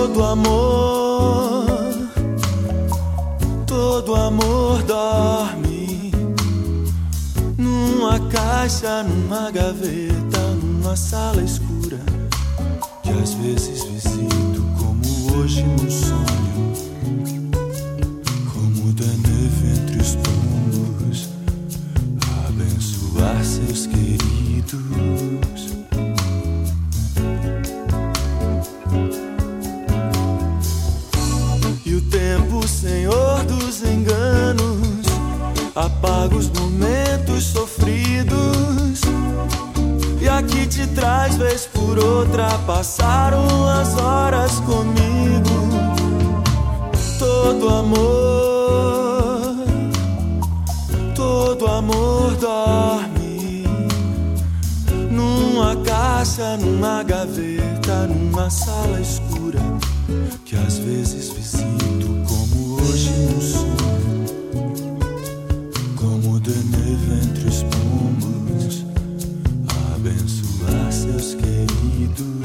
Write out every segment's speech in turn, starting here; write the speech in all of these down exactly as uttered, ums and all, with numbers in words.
Todo amor, todo amor dorme numa caixa, numa gaveta, numa sala escura que às vezes visito, como hoje num sonho, como da neve entre os pombos, abençoar seus queridos. E o tempo, Senhor dos enganos, apaga os momentos sofridos, e aqui te traz vez por outra. Passaram as horas comigo. Todo amor, todo amor dorme numa caixa, numa gaveta, numa sala escura que às vezes visito, como hoje num sonho, como de neve entre os pombos, abençoar seus queridos.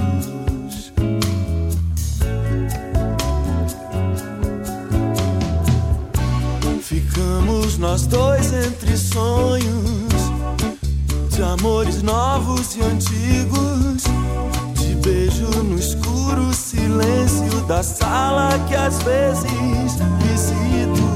Ficamos nós dois entre sonhos de amores novos e antigos, de beijo no escuro, silêncio da sala que às vezes visito.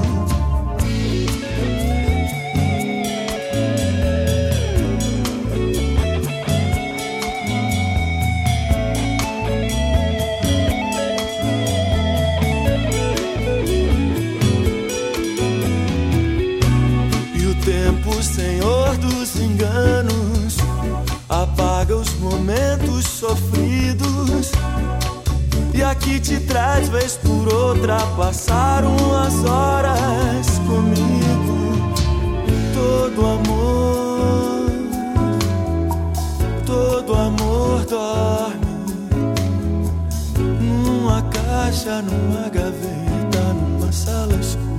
Senhor dos enganos, apaga os momentos sofridos, e aqui te traz vez por outra. Passaram as horas comigo. Todo amor, todo amor dorme numa caixa, numa gaveta, numa sala escura